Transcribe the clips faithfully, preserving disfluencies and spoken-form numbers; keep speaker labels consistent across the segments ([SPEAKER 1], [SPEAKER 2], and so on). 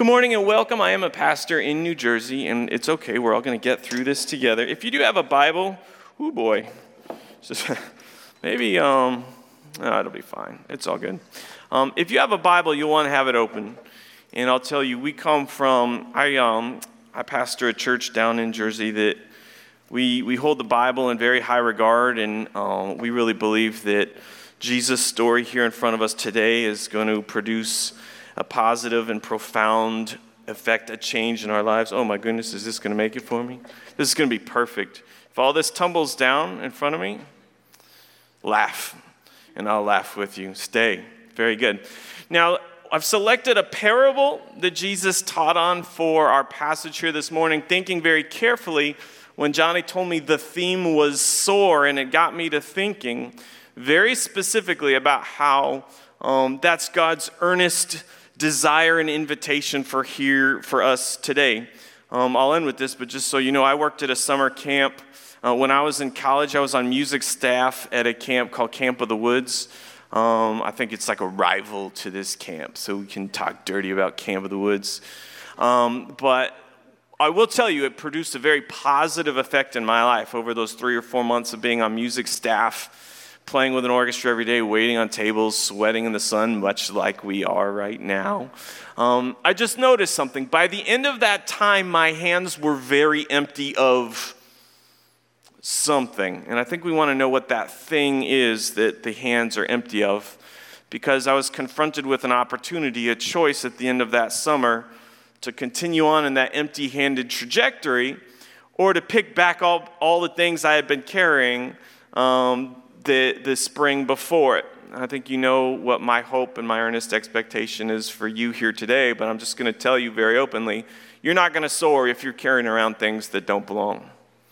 [SPEAKER 1] Good morning and welcome. I am a pastor in New Jersey, and it's okay. We're all going to get through this together. If you do have a Bible, oh boy, just maybe, um, oh, it'll be fine. It's all good. Um, if you have a Bible, you'll want to have it open. And I'll tell you, we come from, I um, I pastor a church down in Jersey that we we hold the Bible in very high regard, and um, we really believe that Jesus' story here in front of us today is going to produce a positive and profound effect, a change in our lives. Oh my goodness, is this going to make it for me? This is going to be perfect. If all this tumbles down in front of me, laugh, and I'll laugh with you. Stay. Very good. Now, I've selected a parable that Jesus taught on for our passage here this morning, thinking very carefully when Johnny told me the theme was sore, and it got me to thinking very specifically about how um, that's God's earnest desire and invitation for here for us today. Um, I'll end with this, but just so you know, I worked at a summer camp. Uh, when I was in college, I was on music staff at a camp called Camp of the Woods. Um, I think it's like a rival to this camp, so we can talk dirty about Camp of the Woods. Um, but I will tell you, it produced a very positive effect in my life over those three or four months of being on music staff, playing with an orchestra every day, waiting on tables, sweating in the sun, much like we are right now. Um, I just noticed something. By the end of that time, my hands were very empty of something. And I think we want to know what that thing is that the hands are empty of, because I was confronted with an opportunity, a choice at the end of that summer to continue on in that empty-handed trajectory, or to pick back all, all the things I had been carrying um, the, the spring before it. I think you know what my hope and my earnest expectation is for you here today, but I'm just going to tell you very openly, you're not going to soar if you're carrying around things that don't belong.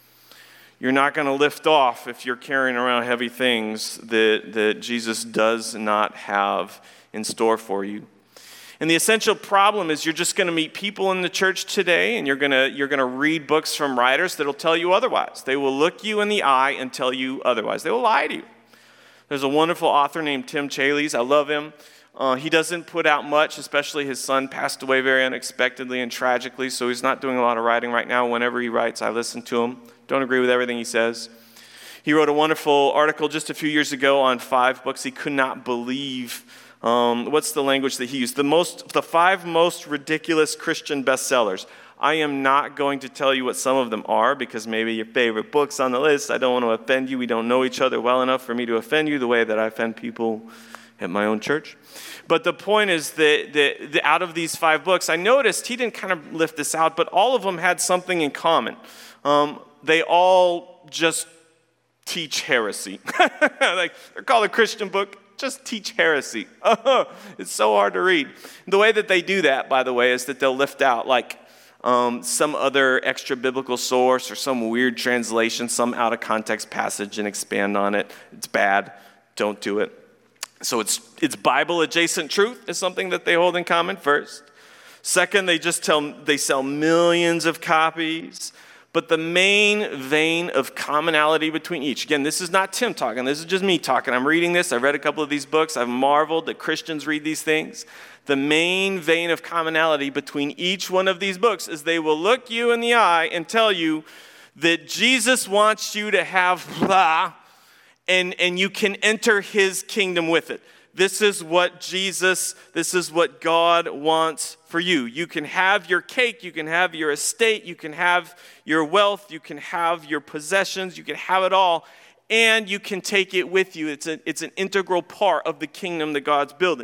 [SPEAKER 1] You're not going to lift off if you're carrying around heavy things that, that Jesus does not have in store for you. And the essential problem is you're just going to meet people in the church today, and you're going to you're going to read books from writers that'll tell you otherwise. They will look you in the eye and tell you otherwise. They will lie to you. There's a wonderful author named Tim Challies. I love him. Uh, he doesn't put out much, especially his son passed away very unexpectedly and tragically, so he's not doing a lot of writing right now. Whenever he writes, I listen to him. Don't agree with everything he says. He wrote a wonderful article just a few years ago on five books he could not believe. Um, what's the language that he used? The most, the five most ridiculous Christian bestsellers. I am not going to tell you what some of them are, because maybe your favorite book's on the list. I don't want to offend you. We don't know each other well enough for me to offend you the way that I offend people at my own church. But the point is that, that, that out of these five books, I noticed he didn't kind of lift this out, but all of them had something in common. Um, they all just teach heresy. Like, they're called a Christian book. Just teach heresy. It's so hard to read. The way that they do that, by the way, is that they'll lift out like um, some other extra biblical source or some weird translation, some out of context passage, and expand on it. It's bad. Don't do it. So it's it's Bible adjacent truth is something that they hold in common first. Second, they just tell they sell millions of copies. But the main vein of commonality between each, again, this is not Tim talking, this is just me talking. I'm reading this, I've read a couple of these books, I've marveled that Christians read these things. The main vein of commonality between each one of these books is they will look you in the eye and tell you that Jesus wants you to have blah, and, and you can enter his kingdom with it. This is what Jesus, this is what God wants for you. You can have your cake, you can have your estate, you can have your wealth, you can have your possessions, you can have it all, and you can take it with you. It's, a, it's an integral part of the kingdom that God's building.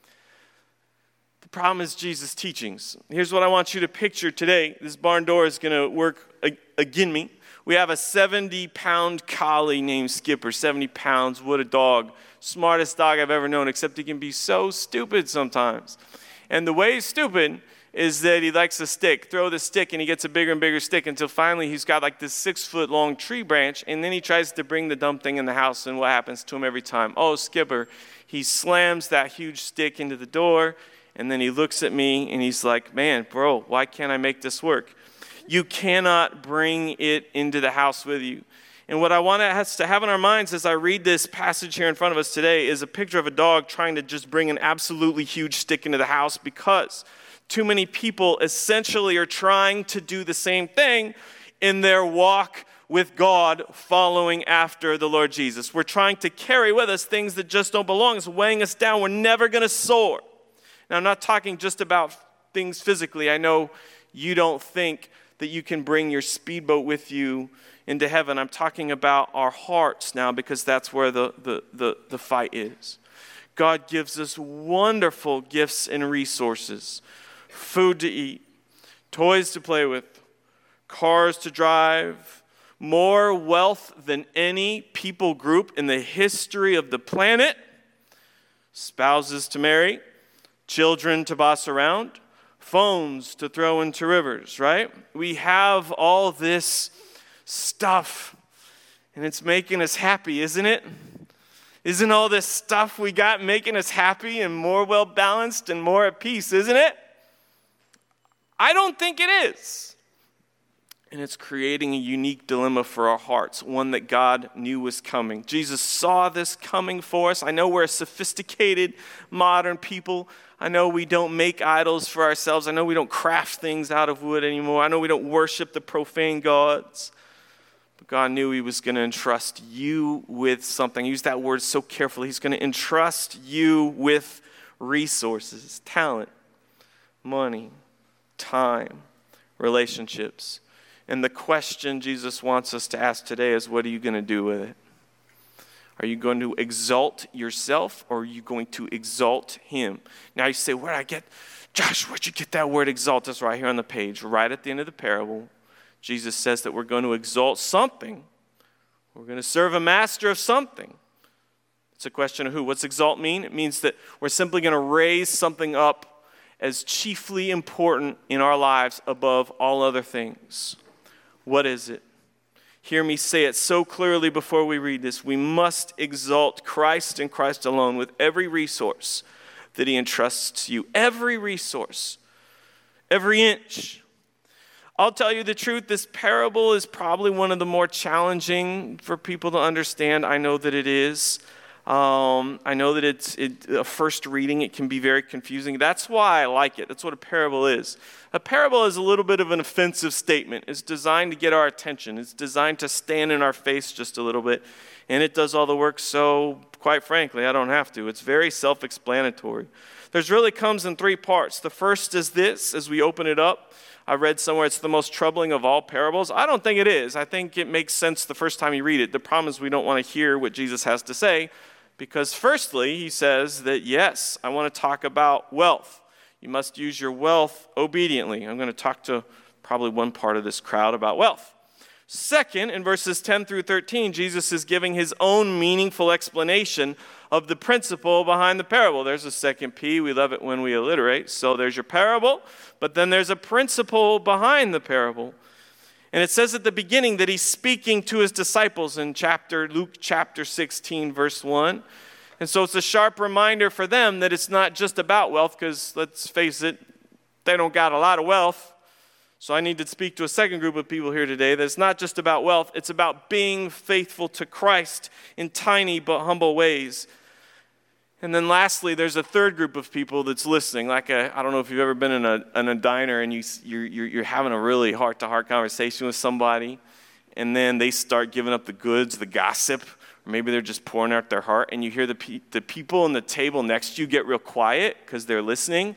[SPEAKER 1] The problem is Jesus' teachings. Here's what I want you to picture today. This barn door is going to work again me. We have a seventy-pound collie named Skipper. seventy pounds, what a dog. Smartest dog I've ever known, except he can be so stupid sometimes. And the way he's stupid is that he likes a stick. Throw the stick, and he gets a bigger and bigger stick until finally he's got like this six-foot-long tree branch, and then he tries to bring the dumb thing in the house, and what happens to him every time? Oh, Skipper. He slams that huge stick into the door, and then he looks at me, and he's like, man, bro, why can't I make this work? You cannot bring it into the house with you. And what I want us to have in our minds as I read this passage here in front of us today is a picture of a dog trying to just bring an absolutely huge stick into the house, because Too many people essentially are trying to do the same thing in their walk with God, following after the Lord Jesus. We're trying to carry with us things that just don't belong. It's weighing us down. We're never going to soar. Now, I'm not talking just about things physically. I know you don't think that you can bring your speedboat with you into heaven. I'm talking about our hearts now, because that's where the, the, the, the fight is. God gives us wonderful gifts and resources. Food to eat, toys to play with, cars to drive, more wealth than any people group in the history of the planet, spouses to marry, children to boss around, phones to throw into rivers, right? We have all this stuff, and it's making us happy, isn't it? Isn't all this stuff we got making us happy and more well-balanced and more at peace, isn't it? I don't think it is. And it's creating a unique dilemma for our hearts, one that God knew was coming. Jesus saw this coming for us. I know we're a sophisticated, modern people. I know we don't make idols for ourselves. I know we don't craft things out of wood anymore. I know we don't worship the profane gods. But God knew he was going to entrust you with something. I use that word so carefully. He's going to entrust you with resources, talent, money, time, relationships. And the question Jesus wants us to ask today is, what are you going to do with it? Are you going to exalt yourself, or are you going to exalt him? Now you say, where did I get, Josh, where'd you get that word exalt? It's right here on the page, right at the end of the parable. Jesus says that we're going to exalt something. We're going to serve a master of something. It's a question of who. What's exalt mean? It means that we're simply going to raise something up as chiefly important in our lives above all other things. What is it? Hear me say it so clearly before we read this. We must exalt Christ and Christ alone with every resource that he entrusts to you. Every resource. Every inch. I'll tell you the truth, this parable is probably one of the more challenging for people to understand. I know that it is. Um, I know that it's it, a first reading, it can be very confusing. That's why I like it. That's what a parable is. A parable is a little bit of an offensive statement. It's designed to get our attention. It's designed to stand in our face just a little bit. And it does all the work, so quite frankly, I don't have to. It's very self-explanatory. There's really comes in three parts. The first is this, as we open it up. I read somewhere it's the most troubling of all parables. I don't think it is. I think it makes sense the first time you read it. The problem is we don't want to hear what Jesus has to say, because firstly, he says that, yes, I want to talk about wealth. You must use your wealth obediently. I'm going to talk to probably one part of this crowd about wealth. Second, in verses ten through thirteen, Jesus is giving his own meaningful explanation of the principle behind the parable. There's a second P. We love it when we alliterate. So there's your parable, but then there's a principle behind the parable. And it says at the beginning that he's speaking to his disciples in chapter Luke chapter sixteen, verse one. And so it's a sharp reminder for them that it's not just about wealth, because let's face it, they don't got a lot of wealth. So I need to speak to a second group of people here today that it's not just about wealth, it's about being faithful to Christ in tiny but humble ways. And then lastly, there's a third group of people that's listening. Like a, I don't know if you've ever been in a, in a diner and you, you're, you're, you're having a really heart-to-heart conversation with somebody, and then they start giving up the goods, the gossip, or maybe they're just pouring out their heart, and you hear the, pe- the people on the table next to you get real quiet because they're listening.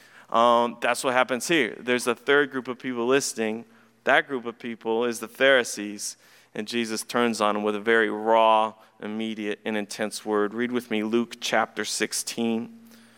[SPEAKER 1] Um, that's what happens here. There's a third group of people listening. That group of people is the Pharisees, and Jesus turns on them with a very raw, immediate, and intense word. Read with me Luke chapter sixteen.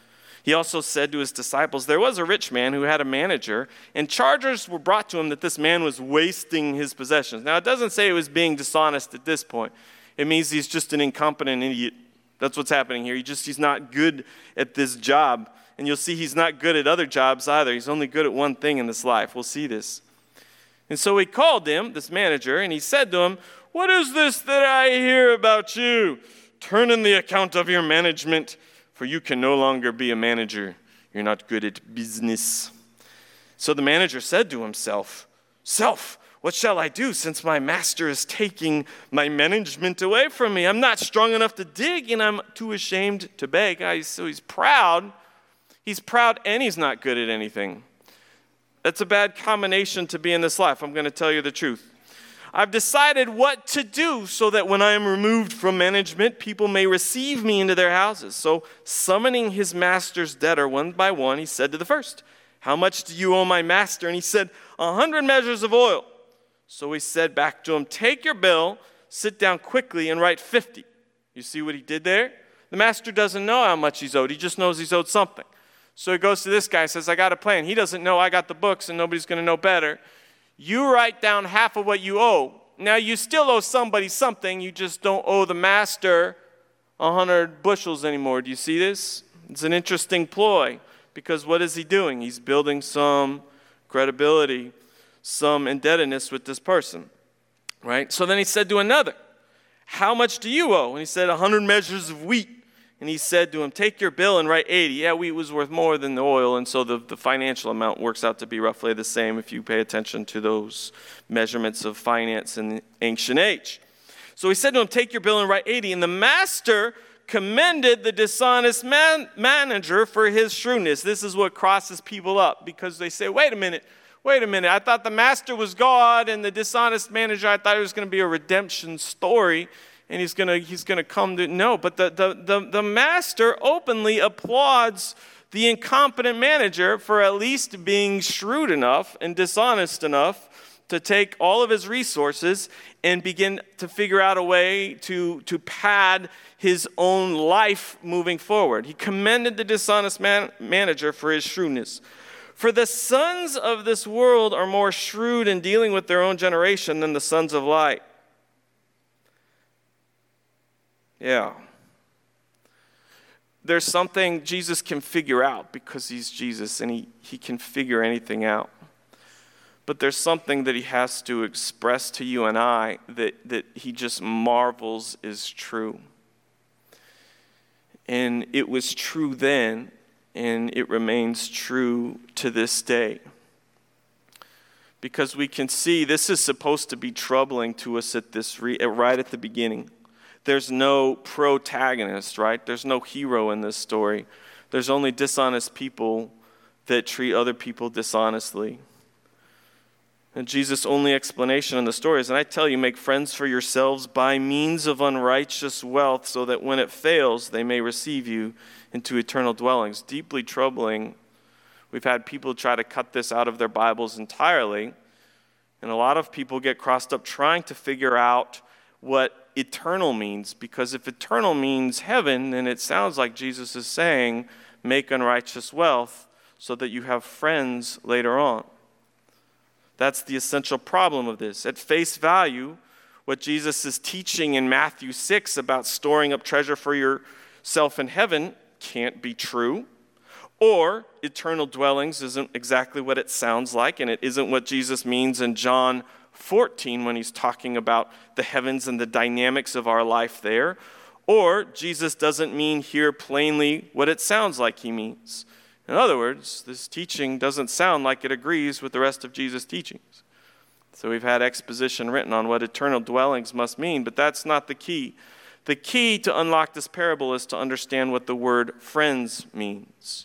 [SPEAKER 1] He also said to his disciples, there was a rich man who had a manager, and charges were brought to him that this man was wasting his possessions. Now, it doesn't say he was being dishonest at this point. It means he's just an incompetent idiot. That's what's happening here. He just he's not good at this job. And you'll see he's not good at other jobs either. He's only good at one thing in this life. We'll see this. And so he called him, this manager, and he said to him, what is this that I hear about you? Turn in the account of your management, for you can no longer be a manager. You're not good at business. So the manager said to himself, Self, what shall I do since my master is taking my management away from me? I'm not strong enough to dig, and I'm too ashamed to beg. So he's proud. He's proud and he's not good at anything. That's a bad combination to be in this life. I'm going to tell you the truth. I've decided what to do so that when I am removed from management, people may receive me into their houses. So summoning his master's debtor one by one, he said to the first, how much do you owe my master? And he said, a hundred measures of oil. So he said back to him, take your bill, sit down quickly and write fifty. You see what he did there? The master doesn't know how much he's owed. He just knows he's owed something. So he goes to this guy and says, I got a plan. He doesn't know I got the books and nobody's going to know better. You write down half of what you owe. Now, you still owe somebody something. You just don't owe the master a hundred bushels anymore. Do you see this? It's an interesting ploy because what is he doing? He's building some credibility, some indebtedness with this person, right? So then he said to another, how much do you owe? And he said, a hundred measures of wheat. And he said to him, take your bill and write eighty. Yeah, wheat was worth more than the oil, and so the, the financial amount works out to be roughly the same if you pay attention to those measurements of finance in the ancient age. So he said to him, take your bill and write eighty. And the master commended the dishonest man, manager for his shrewdness. This is what crosses people up because they say, wait a minute, wait a minute. I thought the master was God and the dishonest manager, I thought it was going to be a redemption story. And he's gonna he's gonna come to no, but the, the the the master openly applauds the incompetent manager for at least being shrewd enough and dishonest enough to take all of his resources and begin to figure out a way to, to pad his own life moving forward. He commended the dishonest man, manager for his shrewdness. For the sons of this world are more shrewd in dealing with their own generation than the sons of light. Yeah. There's something Jesus can figure out because he's Jesus and he, he can figure anything out. But there's something that he has to express to you and I that, that he just marvels is true. And it was true then, and it remains true to this day. Because we can see this is supposed to be troubling to us at this re- right at the beginning. There's no protagonist, right? There's no hero in this story. There's only dishonest people that treat other people dishonestly. And Jesus' only explanation in the story is, and I tell you, make friends for yourselves by means of unrighteous wealth, so that when it fails, they may receive you into eternal dwellings. Deeply troubling. We've had people try to cut this out of their Bibles entirely, and a lot of people get crossed up trying to figure out what eternal means, because if eternal means heaven, then it sounds like Jesus is saying, make unrighteous wealth so that you have friends later on. That's the essential problem of this. At face value, what Jesus is teaching in Matthew six about storing up treasure for yourself in heaven can't be true, or eternal dwellings isn't exactly what it sounds like, and it isn't what Jesus means in John fourteen when he's talking about the heavens and the dynamics of our life there. Or Jesus doesn't mean here plainly what it sounds like he means. In other words, this teaching doesn't sound like it agrees with the rest of Jesus' teachings. So we've had exposition written on what eternal dwellings must mean, but that's not the key. The key to unlock this parable is to understand what the word friends means.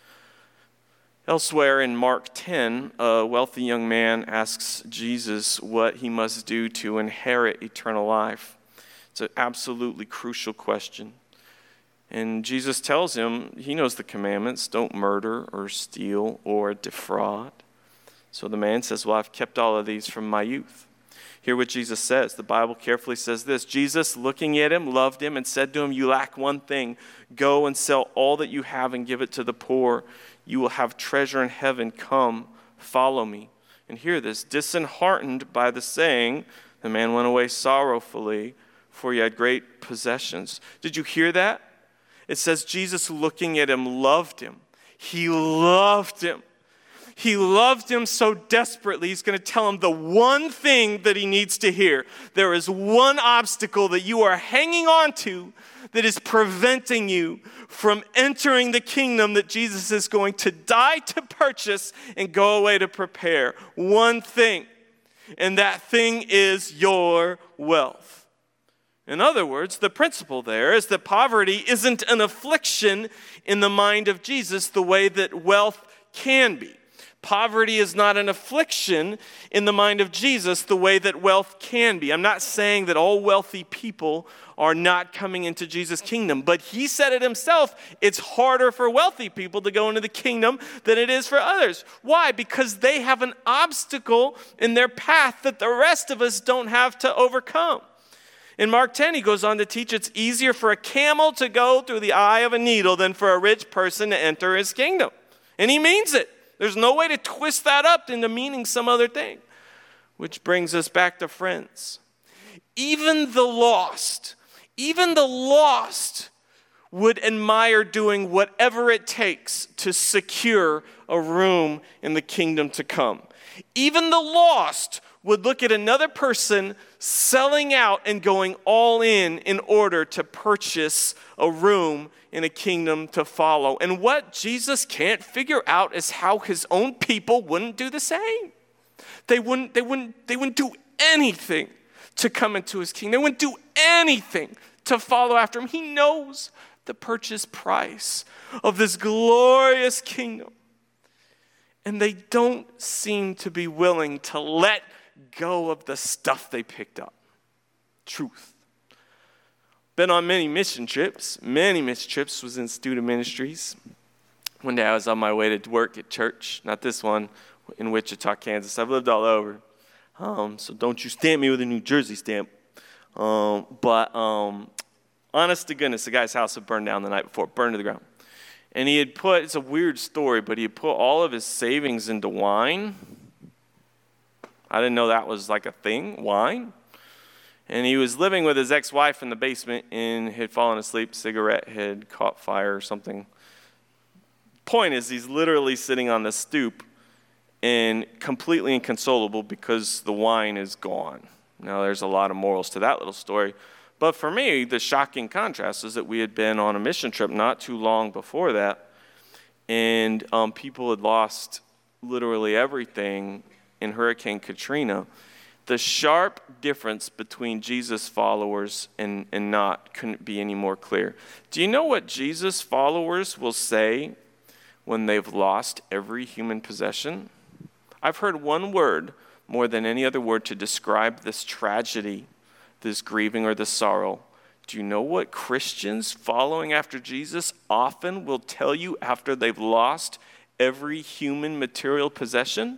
[SPEAKER 1] Elsewhere in Mark ten, a wealthy young man asks Jesus what he must do to inherit eternal life. It's an absolutely crucial question. And Jesus tells him, he knows the commandments, don't murder or steal or defraud. So the man says, well, I've kept all of these from my youth. Hear what Jesus says. The Bible carefully says this. Jesus, looking at him, loved him and said to him, you lack one thing. Go and sell all that you have and give it to the poor. You will have treasure in heaven. Come, follow me. And hear this. Disheartened by the saying, the man went away sorrowfully, for he had great possessions. Did you hear that? It says Jesus, looking at him, loved him. He loved him. He loved him so desperately, he's going to tell him the one thing that he needs to hear. There is one obstacle that you are hanging on to that is preventing you from entering the kingdom that Jesus is going to die to purchase and go away to prepare. One thing, and that thing is your wealth. In other words, the principle there is that poverty isn't an affliction in the mind of Jesus the way that wealth can be. Poverty is not an affliction in the mind of Jesus the way that wealth can be. I'm not saying that all wealthy people are not coming into Jesus' kingdom, but he said it himself, it's harder for wealthy people to go into the kingdom than it is for others. Why? Because they have an obstacle in their path that the rest of us don't have to overcome. In Mark ten, he goes on to teach it's easier for a camel to go through the eye of a needle than for a rich person to enter his kingdom. And he means it. There's no way to twist that up into meaning some other thing. Which brings us back to friends. Even the lost, even the lost would admire doing whatever it takes to secure a room in the kingdom to come. Even the lost would look at another person selling out and going all in in order to purchase a room in a kingdom to follow. And what Jesus can't figure out is how his own people wouldn't do the same. They wouldn't, they wouldn't, they wouldn't do anything to come into his kingdom. They wouldn't do anything to follow after him. He knows the purchase price of this glorious kingdom. And they don't seem to be willing to let go of the stuff they picked up. Truth. Been on many mission trips. Many mission trips was in student ministries. One day I was on my way to work at church. Not this one, in Wichita, Kansas. I've lived all over. Um, so don't you stamp me with a New Jersey stamp. Um, but um, honest to goodness, the guy's house had burned down the night before. Burned to the ground. And he had put, it's a weird story, but he had put all of his savings into wine. I didn't know that was like a thing, wine. And he was living with his ex-wife in the basement and had fallen asleep. Cigarette had caught fire or something. Point is, he's literally sitting on the stoop and completely inconsolable because the wine is gone. Now, there's a lot of morals to that little story. But for me, the shocking contrast is that we had been on a mission trip not too long before that, and um, people had lost literally everything in Hurricane Katrina. The sharp difference between Jesus' followers and, and not couldn't be any more clear. Do you know what Jesus' followers will say when they've lost every human possession? I've heard one word more than any other word to describe this tragedy, this grieving or this sorrow. Do you know what Christians following after Jesus often will tell you after they've lost every human material possession?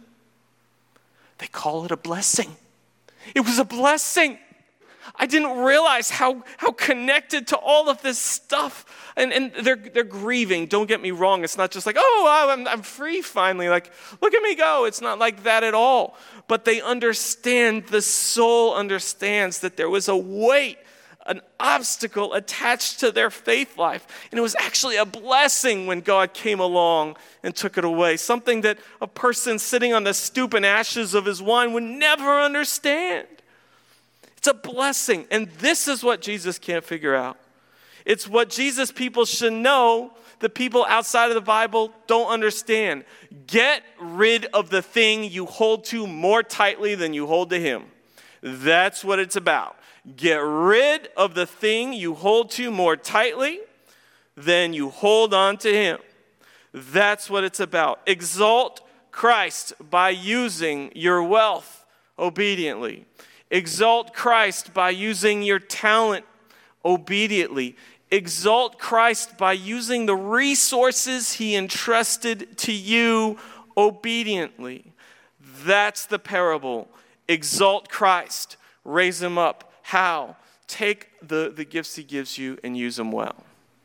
[SPEAKER 1] They call it a blessing. It was a blessing. I didn't realize how, how connected to all of this stuff. And, and they're, they're grieving. Don't get me wrong. It's not just like, oh, I'm, I'm free finally. Like, look at me go. It's not like that at all. But they understand, the soul understands that there was a weight, an obstacle attached to their faith life. And it was actually a blessing when God came along and took it away. Something that a person sitting on the stoop and ashes of his wine would never understand. It's a blessing. And this is what Jesus can't figure out. It's what Jesus people should know that people outside of the Bible don't understand. Get rid of the thing you hold to more tightly than you hold to him. That's what it's about. Get rid of the thing you hold to more tightly than you hold on to him. That's what it's about. Exalt Christ by using your wealth obediently. Exalt Christ by using your talent obediently. Exalt Christ by using the resources he entrusted to you obediently. That's the parable. Exalt Christ. Raise him up. How? Take the, the gifts he gives you and use them well.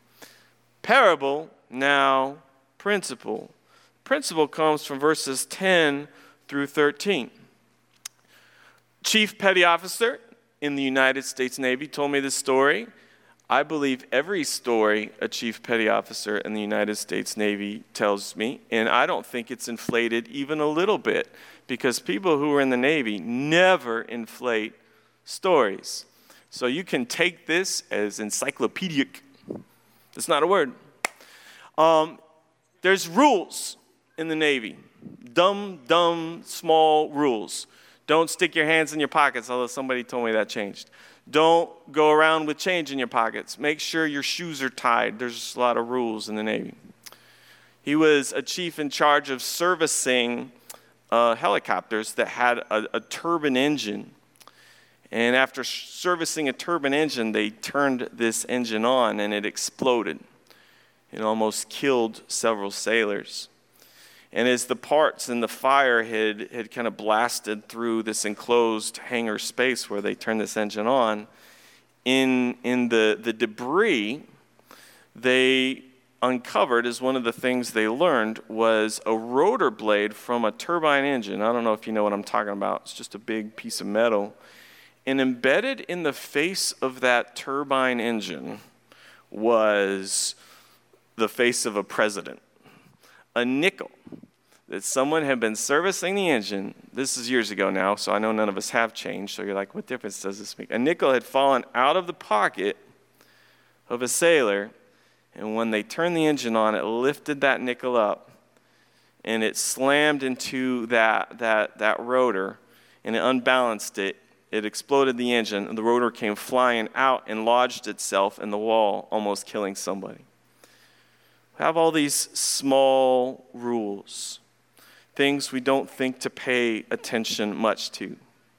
[SPEAKER 1] Parable, now principle. Principle comes from verses ten through thirteen. Chief Petty Officer in the United States Navy told me this story. I believe every story a Chief Petty Officer in the United States Navy tells me, and I don't think it's inflated even a little bit, because people who are in the Navy never inflate stories. So you can take this as encyclopedic. It's not a word. Um, there's rules in the Navy. Dumb, dumb, small rules. Don't stick your hands in your pockets, although somebody told me that changed. Don't go around with change in your pockets. Make sure your shoes are tied. There's a lot of rules in the Navy. He was a chief in charge of servicing uh, helicopters that had a, a turbine engine. And after servicing a turbine engine, they turned this engine on and it exploded. It almost killed several sailors. And as the parts in the fire had, had kind of blasted through this enclosed hangar space where they turned this engine on, in, in the, the debris, they uncovered, as one of the things they learned, was a rotor blade from a turbine engine. I don't know if you know what I'm talking about. It's just a big piece of metal. And embedded in the face of that turbine engine was the face of a president. A nickel that someone had been servicing the engine. This is years ago now, so I know none of us have changed. So you're like, what difference does this make? A nickel had fallen out of the pocket of a sailor, and when they turned the engine on, it lifted that nickel up, and it slammed into that, that, that rotor, and it unbalanced it. It exploded the engine, and the rotor came flying out and lodged itself in the wall, almost killing somebody. We have all these small rules, things we don't think to pay attention much to.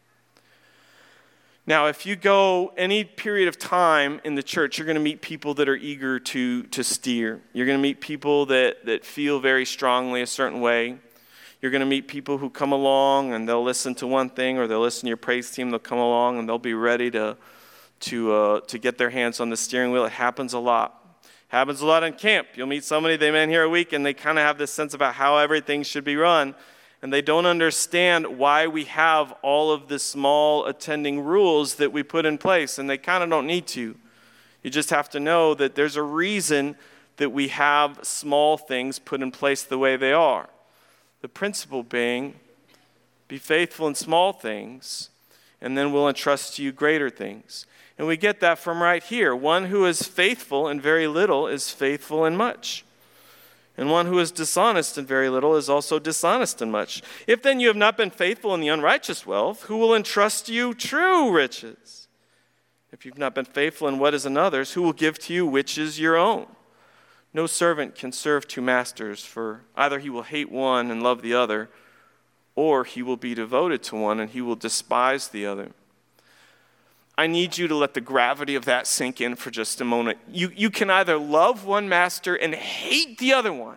[SPEAKER 1] Now, if you go any period of time in the church, you're going to meet people that are eager to, to steer. You're going to meet people that, that feel very strongly a certain way. You're going to meet people who come along and they'll listen to one thing, or they'll listen to your praise team. They'll come along and they'll be ready to, to, uh, to get their hands on the steering wheel. It happens a lot. Happens a lot in camp. You'll meet somebody, they've been here a week, and they kind of have this sense about how everything should be run, and they don't understand why we have all of the small attending rules that we put in place, and they kind of don't need to. You just have to know that there's a reason that we have small things put in place the way they are. The principle being, be faithful in small things, and then we'll entrust to you greater things. And we get that from right here. One who is faithful in very little is faithful in much. And one who is dishonest in very little is also dishonest in much. If then you have not been faithful in the unrighteous wealth, who will entrust you true riches? If you've not been faithful in what is another's, who will give to you which is your own? No servant can serve two masters, for either he will hate one and love the other, or he will be devoted to one and he will despise the other. I need you to let the gravity of that sink in for just a moment. You, you can either love one master and hate the other one,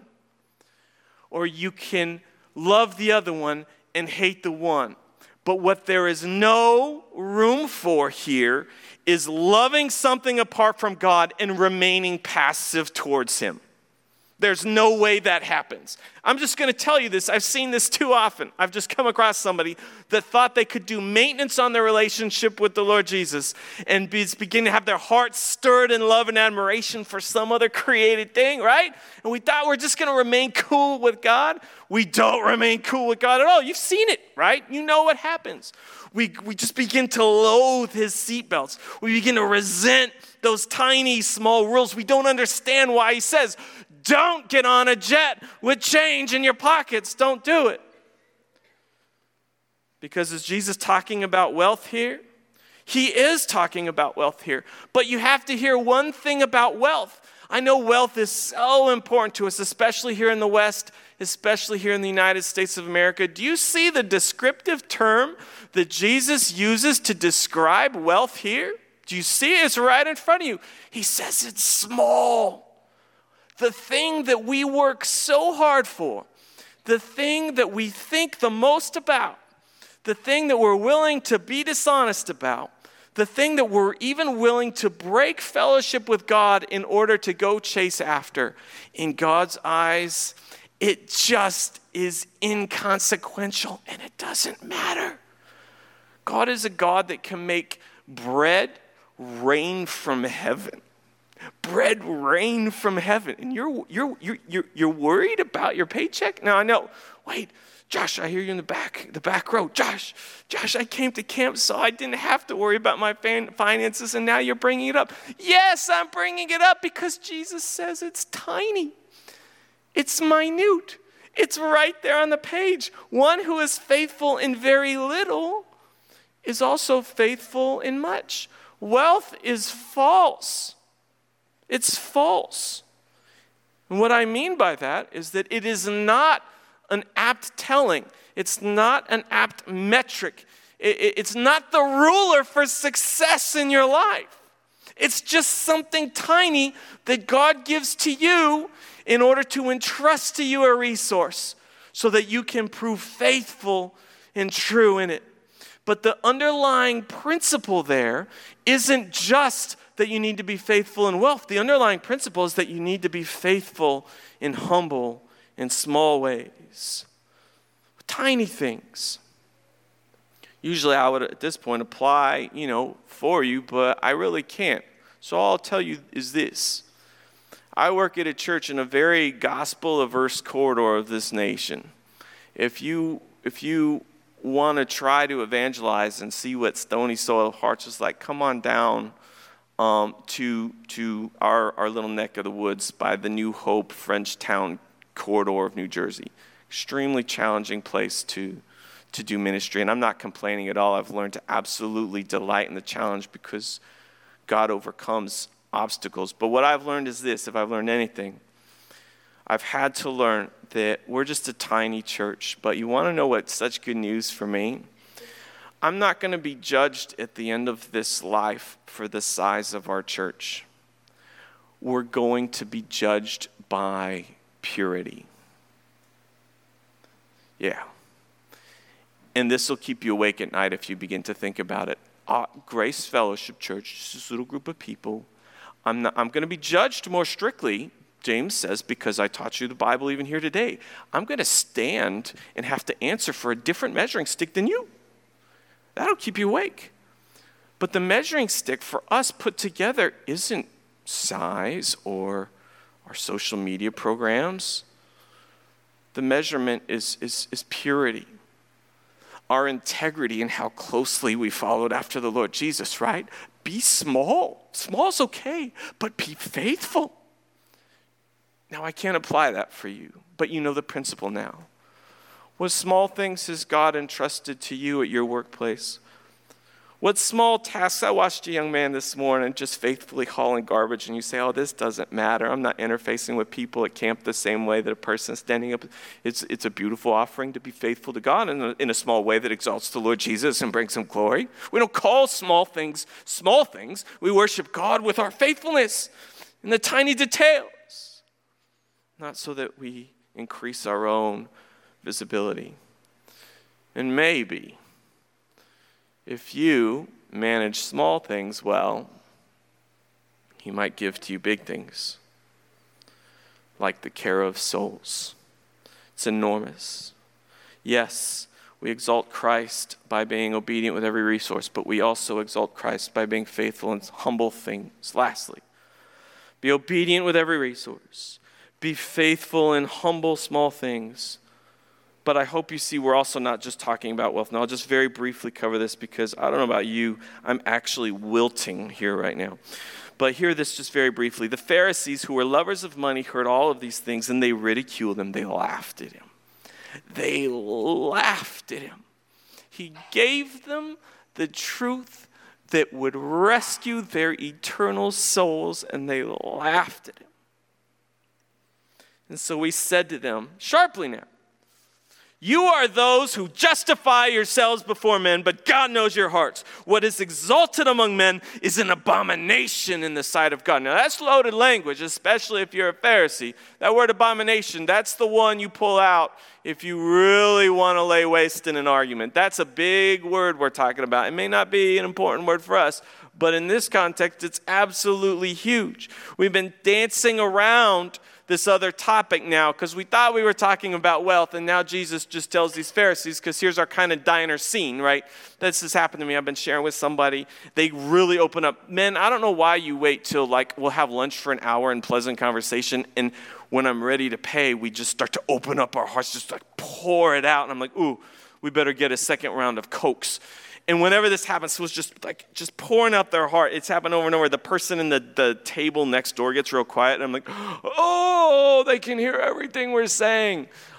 [SPEAKER 1] or you can love the other one and hate the one. But what there is no room for here is loving something apart from God and remaining passive towards him. There's no way that happens. I'm just going to tell you this. I've seen this too often. I've just come across somebody that thought they could do maintenance on their relationship with the Lord Jesus and be, begin to have their hearts stirred in love and admiration for some other created thing, right? And we thought we're just going to remain cool with God. We don't remain cool with God at all. You've seen it, right? You know what happens. We, we just begin to loathe his seatbelts. We begin to resent those tiny, small rules. We don't understand why he says, don't get on a jet with change in your pockets. Don't do it. Because is Jesus talking about wealth here? He is talking about wealth here. But you have to hear one thing about wealth. I know wealth is so important to us, especially here in the West, especially here in the United States of America. Do you see the descriptive term that Jesus uses to describe wealth here? Do you see it? It's right in front of you. He says it's small. The thing that we work so hard for, the thing that we think the most about, the thing that we're willing to be dishonest about, the thing that we're even willing to break fellowship with God in order to go chase after, in God's eyes, it just is inconsequential and it doesn't matter. God is a God that can make bread rain from heaven. Bread rain from heaven. And you're you're you're you're you're worried about your paycheck? Now I know. Wait, Josh, I hear you in the back, the back row. Josh, Josh, I came to camp so I didn't have to worry about my finances, and now you're bringing it up. Yes, I'm bringing it up because Jesus says it's tiny. It's minute. It's right there on the page. One who is faithful in very little is also faithful in much. Wealth is false. It's false. And what I mean by that is that it is not an apt telling. It's not an apt metric. It's not the ruler for success in your life. It's just something tiny that God gives to you in order to entrust to you a resource so that you can prove faithful and true in it. But the underlying principle there isn't just that you need to be faithful in wealth. The underlying principle is that you need to be faithful in humble and small ways. Tiny things. Usually I would, at this point, apply, you know, for you, but I really can't. So all I'll tell you is this. I work at a church in a very gospel-averse corridor of this nation. If you, if you want to try to evangelize and see what Stony Soil Hearts is like, come on down um, to, to our, our little neck of the woods by the New Hope Frenchtown corridor of New Jersey. Extremely challenging place to, to do ministry. And I'm not complaining at all. I've learned to absolutely delight in the challenge because God overcomes obstacles. But what I've learned is this, if I've learned anything, I've had to learn that we're just a tiny church. But you want to know what's such good news for me? I'm not going to be judged at the end of this life for the size of our church. We're going to be judged by purity. Yeah. And this will keep you awake at night if you begin to think about it. Uh, Grace Fellowship Church, just this little group of people. I'm not, I'm going to be judged more strictly, James says, because I taught you the Bible even here today. I'm going to stand and have to answer for a different measuring stick than you. That'll keep you awake. But the measuring stick for us put together isn't size or our social media programs. The measurement is, is, is purity. Our integrity and how closely we followed after the Lord Jesus, right? Be small. Small's okay, but be faithful. Now, I can't apply that for you, but you know the principle now. What small things has God entrusted to you at your workplace? What small tasks? I watched a young man this morning just faithfully hauling garbage, and you say, oh, this doesn't matter. I'm not interfacing with people at camp the same way that a person standing up. It's, it's a beautiful offering to be faithful to God in a, in a small way that exalts the Lord Jesus and brings him glory. We don't call small things small things. We worship God with our faithfulness in the tiny details, not so that we increase our own visibility. And maybe if you manage small things well, he might give to you big things, like the care of souls. It's enormous. Yes, we exalt Christ by being obedient with every resource, but we also exalt Christ by being faithful in humble things. Lastly, be obedient with every resource. Be faithful in humble small things. But I hope you see we're also not just talking about wealth. Now, I'll just very briefly cover this because I don't know about you. I'm actually wilting here right now. But hear this just very briefly. The Pharisees, who were lovers of money, heard all of these things, and they ridiculed him. They laughed at him. They laughed at him. He gave them the truth that would rescue their eternal souls, and they laughed at him. And so he said to them, sharply now, you are those who justify yourselves before men, but God knows your hearts. What is exalted among men is an abomination in the sight of God. Now, that's loaded language, especially if you're a Pharisee. That word abomination, that's the one you pull out if you really want to lay waste in an argument. That's a big word we're talking about. It may not be an important word for us, but in this context, it's absolutely huge. We've been dancing around this other topic now because we thought we were talking about wealth, and now Jesus just tells these Pharisees, because here's our kind of diner scene, right? This has happened to me. I've been sharing with somebody. They really open up. Men, I don't know why you wait till like we'll have lunch for an hour in pleasant conversation, and when I'm ready to pay, we just start to open up our hearts, just like pour it out, and I'm like, ooh, we better get a second round of Cokes. And whenever this happens, it was just like just pouring out their heart. It's happened over and over. The person in the, the table next door gets real quiet, and I'm like, oh, they can hear everything we're saying.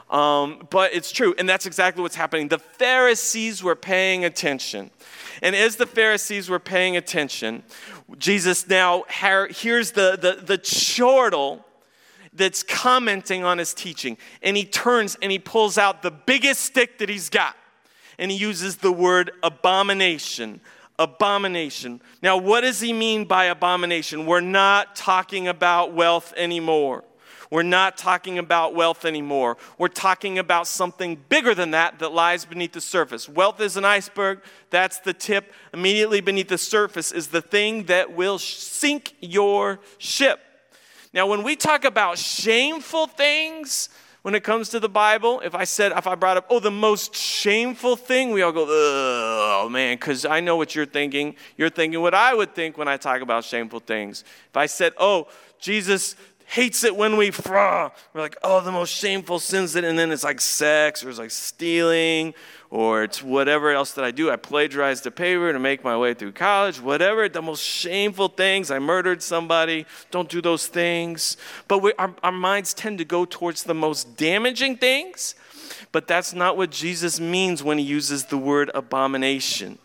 [SPEAKER 1] Um, but it's true, and that's exactly what's happening. The Pharisees were paying attention. And as the Pharisees were paying attention, Jesus now hears the, the, the chortle that's commenting on his teaching. And he turns and he pulls out the biggest stick that he's got. And he uses the word abomination. Abomination. Now, what does he mean by abomination? We're not talking about wealth anymore. We're not talking about wealth anymore. We're talking about something bigger than that that lies beneath the surface. Wealth is an iceberg. That's the tip. Immediately beneath the surface is the thing that will sink your ship. Now, when we talk about shameful things, when it comes to the Bible, if I said, if I brought up, oh, the most shameful thing, we all go, oh, man, because I know what you're thinking. You're thinking what I would think when I talk about shameful things. If I said, oh, Jesus hates it when we fraud. We're like, oh, the most shameful sins, that, and then it's like sex, or it's like stealing, or it's whatever else that I do. I plagiarized a paper to make my way through college, whatever, the most shameful things. I murdered somebody. Don't do those things. But we, our, our minds tend to go towards the most damaging things, but that's not what Jesus means when he uses the word abomination.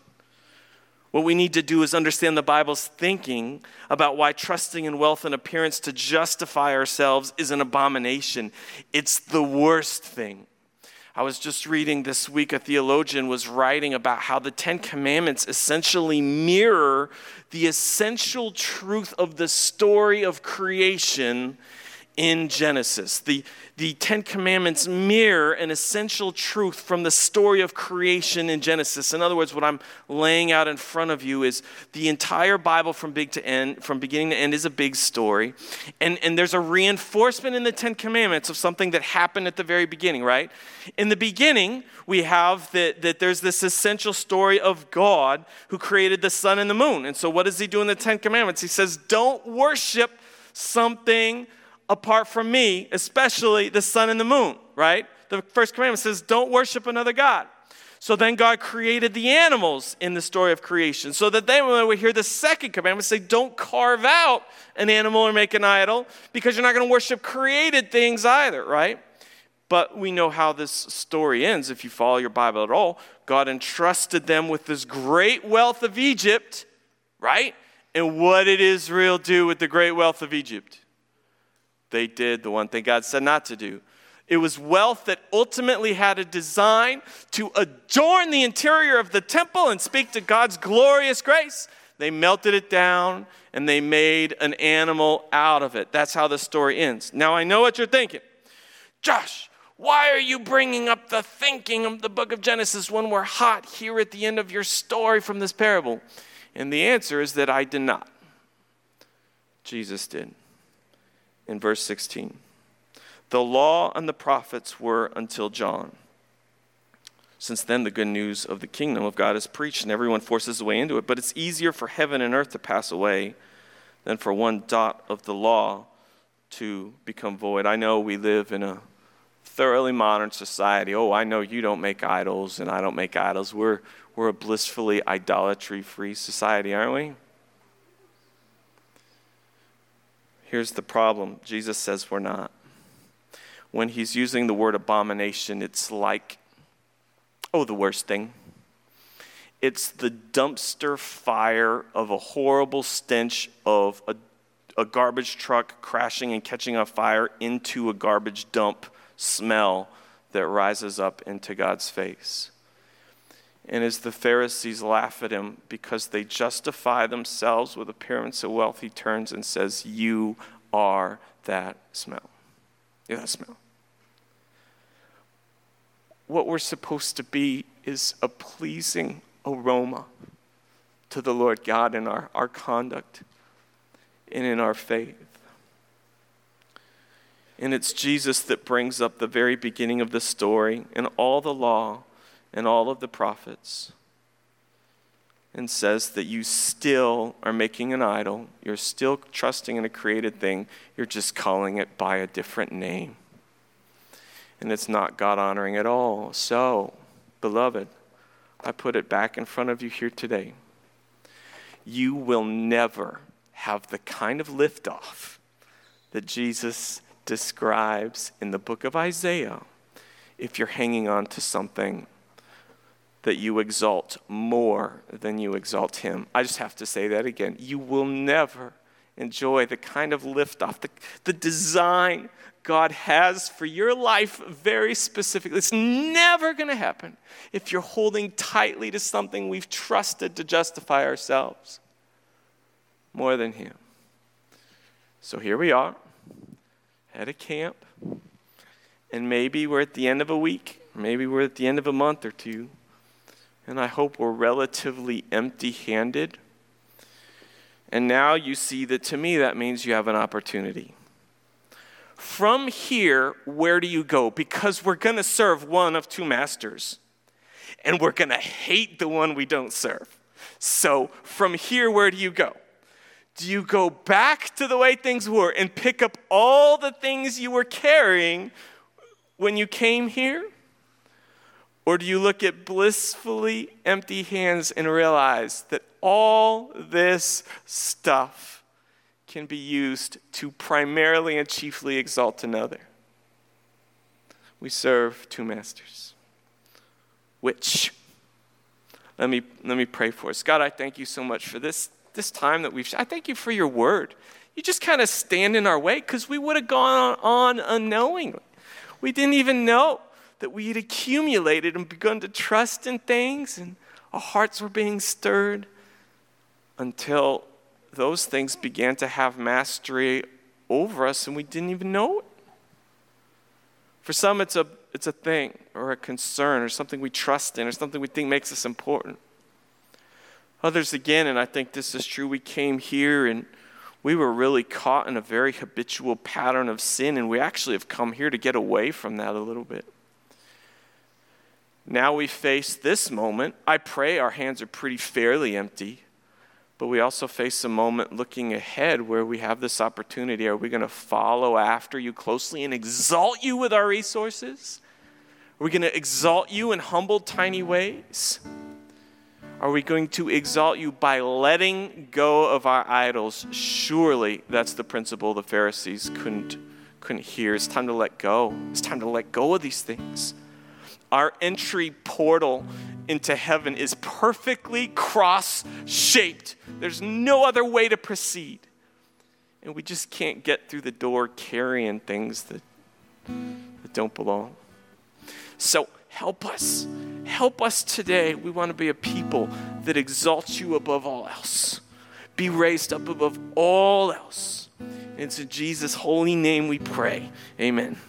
[SPEAKER 1] What we need to do is understand the Bible's thinking about why trusting in wealth and appearance to justify ourselves is an abomination. It's the worst thing. I was just reading this week, a theologian was writing about how the Ten Commandments essentially mirror the essential truth of the story of creation in Genesis. The, the Ten Commandments mirror an essential truth from the story of creation in Genesis. In other words, what I'm laying out in front of you is the entire Bible from big to end, from beginning to end is a big story. And, and there's a reinforcement in the Ten Commandments of something that happened at the very beginning, right? In the beginning, we have that, that there's this essential story of God who created the sun and the moon. And so what does he do in the Ten Commandments? He says, don't worship something apart from me, especially the sun and the moon, right? The first commandment says, don't worship another God. So then God created the animals in the story of creation. So that then when we hear the second commandment say, don't carve out an animal or make an idol, because you're not going to worship created things either, right? But we know how this story ends. If you follow your Bible at all, God entrusted them with this great wealth of Egypt, right? And what did Israel do with the great wealth of Egypt? They did the one thing God said not to do. It was wealth that ultimately had a design to adorn the interior of the temple and speak to God's glorious grace. They melted it down and they made an animal out of it. That's how the story ends. Now I know what you're thinking. Josh, why are you bringing up the thinking of the book of Genesis when we're hot here at the end of your story from this parable? And the answer is that I did not. Jesus did. In verse sixteen, the law and the prophets were until John. Since then, the good news of the kingdom of God is preached, and everyone forces his way into it. But it's easier for heaven and earth to pass away than for one dot of the law to become void. I know we live in a thoroughly modern society. Oh, I know you don't make idols, and I don't make idols. We're, we're a blissfully idolatry-free society, aren't we? Here's the problem. Jesus says we're not. When he's using the word abomination, it's like, oh, the worst thing. It's the dumpster fire of a horrible stench of a, a garbage truck crashing and catching on fire into a garbage dump smell that rises up into God's face. And as the Pharisees laugh at him because they justify themselves with appearance of wealth, he turns and says, you are that smell. You're that smell. What we're supposed to be is a pleasing aroma to the Lord God in our, our conduct and in our faith. And it's Jesus that brings up the very beginning of the story and all the law and all of the prophets, and says that you still are making an idol. You're still trusting in a created thing. You're just calling it by a different name. And it's not God-honoring at all. So, beloved, I put it back in front of you here today. You will never have the kind of liftoff that Jesus describes in the book of Isaiah if you're hanging on to something that you exalt more than you exalt him. I just have to say that again. You will never enjoy the kind of liftoff, the, the design God has for your life very specifically. It's never going to happen if you're holding tightly to something we've trusted to justify ourselves more than him. So here we are at a camp, and maybe we're at the end of a week, maybe we're at the end of a month or two, and I hope we're relatively empty-handed. And now you see that to me that means you have an opportunity. From here, where do you go? Because we're going to serve one of two masters, and we're going to hate the one we don't serve. So from here, where do you go? Do you go back to the way things were and pick up all the things you were carrying when you came here? Or do you look at blissfully empty hands and realize that all this stuff can be used to primarily and chiefly exalt another? We serve two masters. Which? Let me, let me pray for us. God, I thank you so much for this, this time that we've, I thank you for your word. You just kind of stand in our way because we would have gone on unknowingly. We didn't even know that we had accumulated and begun to trust in things, and our hearts were being stirred until those things began to have mastery over us and we didn't even know it. For some, it's a it's a thing or a concern or something we trust in or something we think makes us important. Others, again, and I think this is true, we came here and we were really caught in a very habitual pattern of sin, and we actually have come here to get away from that a little bit. Now we face this moment. I pray our hands are pretty fairly empty, but we also face a moment looking ahead where we have this opportunity. Are we going to follow after you closely and exalt you with our resources? Are we going to exalt you in humble, tiny ways? Are we going to exalt you by letting go of our idols? Surely that's the principle the Pharisees couldn't, couldn't hear. It's time to let go. It's time to let go of these things. Our entry portal into heaven is perfectly cross-shaped. There's no other way to proceed. And we just can't get through the door carrying things that, that don't belong. So help us. Help us today. We want to be a people that exalts you above all else. Be raised up above all else. It's in Jesus' holy name we pray. Amen.